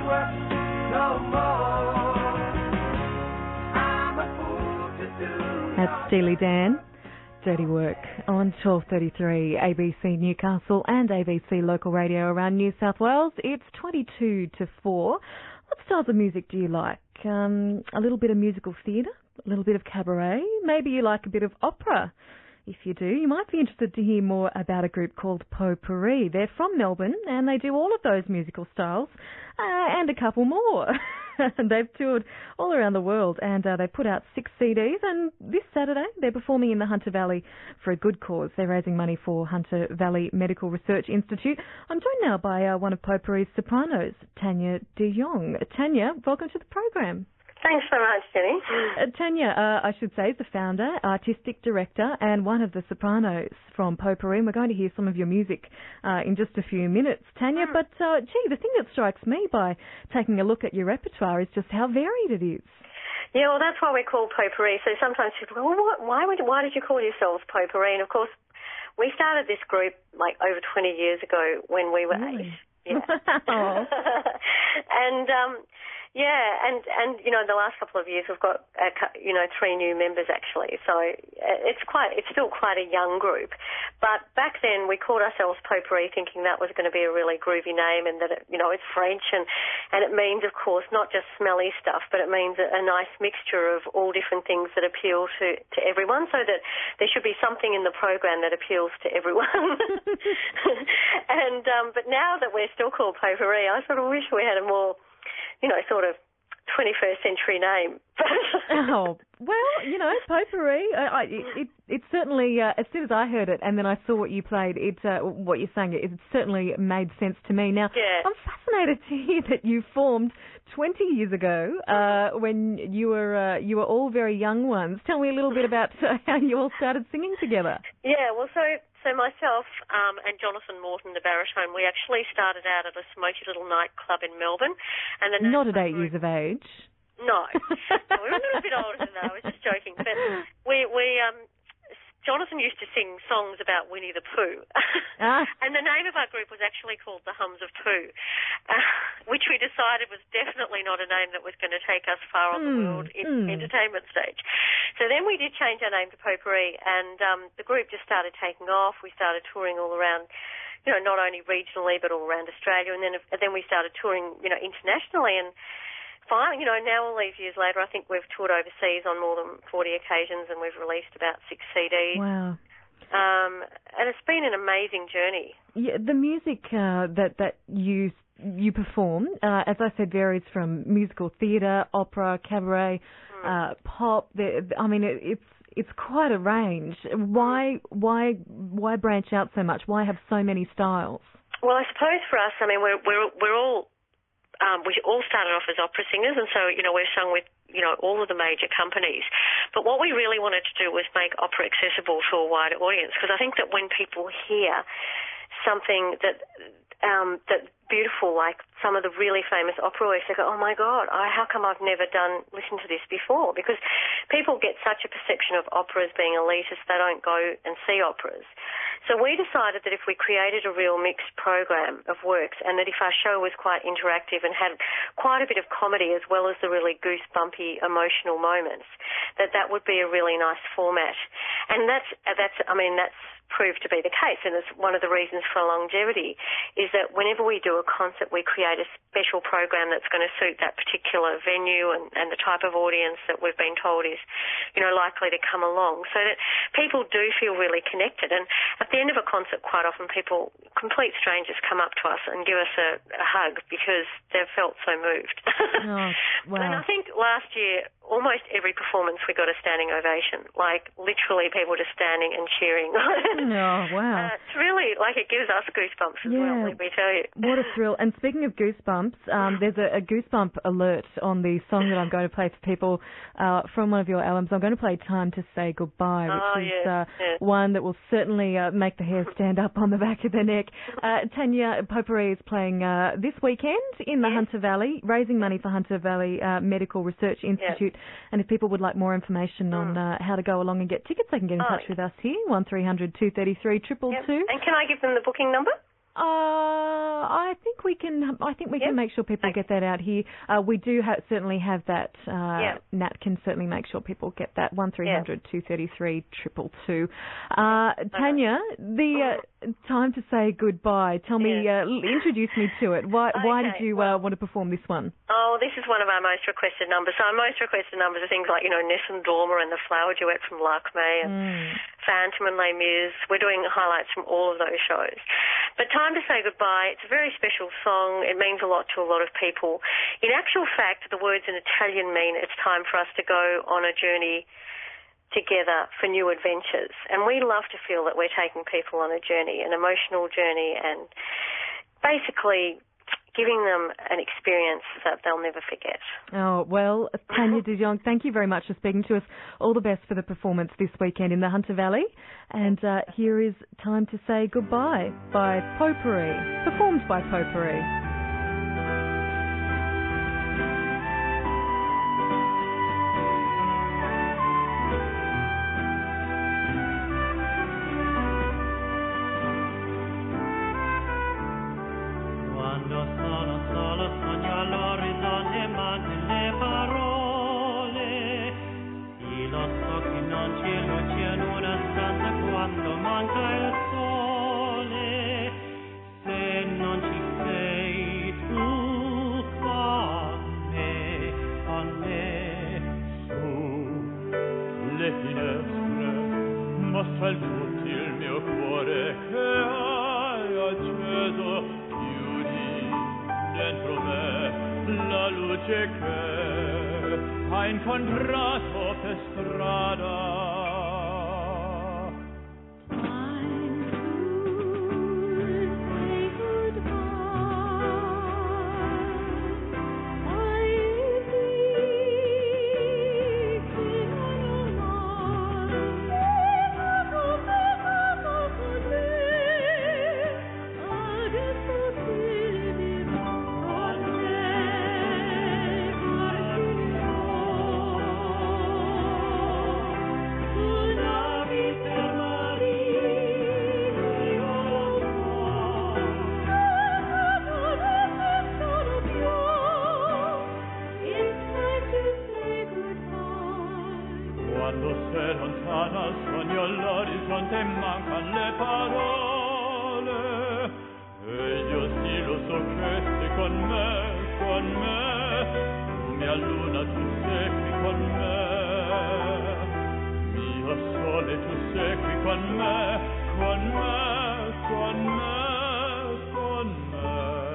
work no more. I'm a fool to do. That's Steely Dan. Dirty Work on 12:33 ABC Newcastle and ABC Local Radio around New South Wales. It's 22 to 4. What styles of music do you like? A little bit of musical theatre, a little bit of cabaret, maybe you like a bit of opera. If you do, you might be interested to hear more about a group called Potpourri. They're from Melbourne and they do all of those musical styles and a couple more. They've toured all around the world and they put out 6 CDs, and this Saturday they're performing in the Hunter Valley for a good cause. They're raising money for Hunter Valley Medical Research Institute. I'm joined now by one of Potpourri's sopranos, Tanya de Jong. Tanya, welcome to the program. Thanks so much, Jenny. Tanya, I should say, is the founder, artistic director, and one of the sopranos from Potpourri. And we're going to hear some of your music in just a few minutes, Tanya. But, the thing that strikes me by taking a look at your repertoire is just how varied it is. Yeah, well, that's why we're called Potpourri. So sometimes people go, well, why did you call yourselves Potpourri? And, of course, we started this group like over 20 years ago when we were 8. Yeah. And the last couple of years we've got 3 new members actually. So it's still quite a young group. But back then we called ourselves Potpourri, thinking that was going to be a really groovy name, and that it's French and it means, of course, not just smelly stuff, but it means a nice mixture of all different things that appeal to everyone. So that there should be something in the program that appeals to everyone. But now that we're still called Potpourri, I sort of wish we had a more sort of 21st century name. Oh, well, Potpourri, it certainly, as soon as I heard it and then I saw what you played, what you sang, it certainly made sense to me. Now, yeah. I'm fascinated to hear that you formed 20 years ago when you were all very young ones. Tell me a little bit about how you all started singing together. Yeah, well, so myself and Jonathan Morton, the baritone, we actually started out at a smoky little nightclub in Melbourne. And then not at 8 years of age. No. We were a little bit older than that. I was just joking. But Jonathan used to sing songs about Winnie the Pooh. And the name of our group was actually called the Hums of Pooh, which we decided was definitely not a name that was going to take us far on the world entertainment stage. So then we did change our name to Potpourri, and the group just started taking off. We started touring all around, not only regionally but all around Australia, and then we started touring, internationally. And finally, now all these years later, I think we've toured overseas on more than 40 occasions, and we've released about 6 CDs. Wow. And it's been an amazing journey. Yeah, the music that you perform, as I said, varies from musical theatre, opera, cabaret, pop. It's quite a range. Why branch out so much? Why have so many styles? Well, I suppose for us, we're all. We all started off as opera singers, and so, we've sung with, all of the major companies. But what we really wanted to do was make opera accessible to a wider audience, because I think that when people hear something that's beautiful, like some of the really famous opera works, they go, oh my God, how come I've never listened to this before? Because people get such a perception of opera as being elitist, they don't go and see operas. So we decided that if we created a real mixed program of works, and that if our show was quite interactive and had quite a bit of comedy as well as the really goosebumpy emotional moments, that would be a really nice format. And that's proved to be the case, and it's one of the reasons for longevity, is that whenever we do a concert, we create a special program that's going to suit that particular venue and the type of audience that we've been told is, likely to come along, so that people do feel really connected. And at the end of a concert, quite often complete strangers come up to us and give us a hug because they've felt so moved. Oh, wow. And I think last year, almost every performance we got a standing ovation, like literally people just standing and cheering. Oh, wow. It's really, it gives us goosebumps as well, let me tell you. What a thrill. And speaking of goosebumps, there's a goosebump alert on the song that I'm going to play for people from one of your albums. I'm going to play Time to Say Goodbye, which is one that will certainly make the hair stand up on the back of their neck. Tanya, Potpourri is playing this weekend in the Hunter Valley, raising money for Hunter Valley Medical Research Institute. And if people would like more information on how to go along and get tickets, they can get in touch with us here, 1300 233 222. And can I give them the booking number? I think we can. I think we can make sure people get that out here. We do certainly have that. Nat can certainly make sure people get that 1300 233 222. Tanya, the time to say goodbye. Tell me, introduce me to it. Why did you want to perform this one? Oh, this is one of our most requested numbers. So our most requested numbers are things like, Nessun Dorma and the Flower Duet from Lakme and Phantom and Les Mis. We're doing highlights from all of those shows. But Time to Say Goodbye, it's a very special song. It means a lot to a lot of people. In actual fact, the words in Italian mean it's time for us to go on a journey together for new adventures. And we love to feel that we're taking people on a journey, an emotional journey, and basically giving them an experience that they'll never forget. Oh, well, Tanya de Jong, thank you very much for speaking to us. All the best for the performance this weekend in the Hunter Valley. And here is Time to Say Goodbye by Potpourri, performed by Potpourri. Ha incontrato per strada. Quando sei lontana sogno all'orizzonte mancan le parole e io sì lo so che sei con me, mia luna tu sei qui con me, mio sole tu sei qui con me, con me, con me, con me.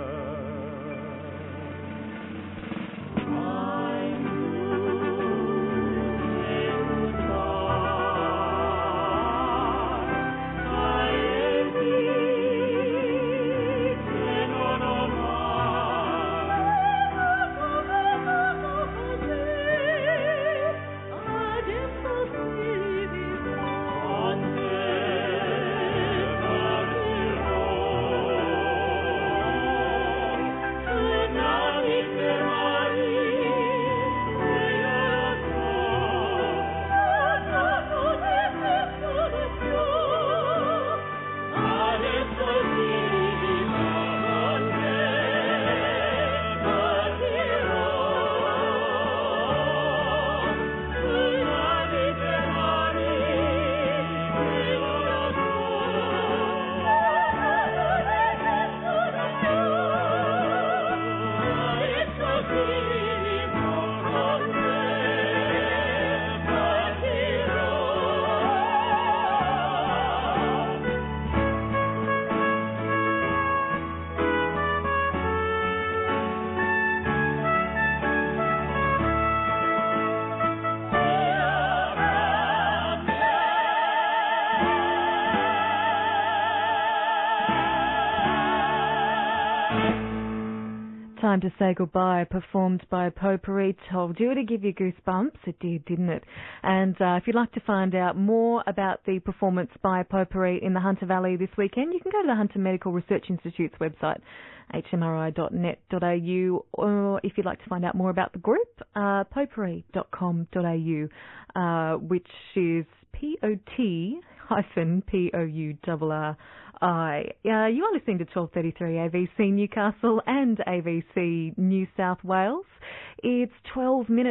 Time to Say Goodbye, performed by Potpourri. Told you to give you goosebumps. It did, didn't it? And if you'd like to find out more about the performance by Potpourri in the Hunter Valley this weekend, you can go to the Hunter Medical Research Institute's website, hmri.net.au, or if you'd like to find out more about the group, potpourri.com.au, which is potpourri.com.au. You are listening to 1233 ABC Newcastle and ABC New South Wales. It's 12 minutes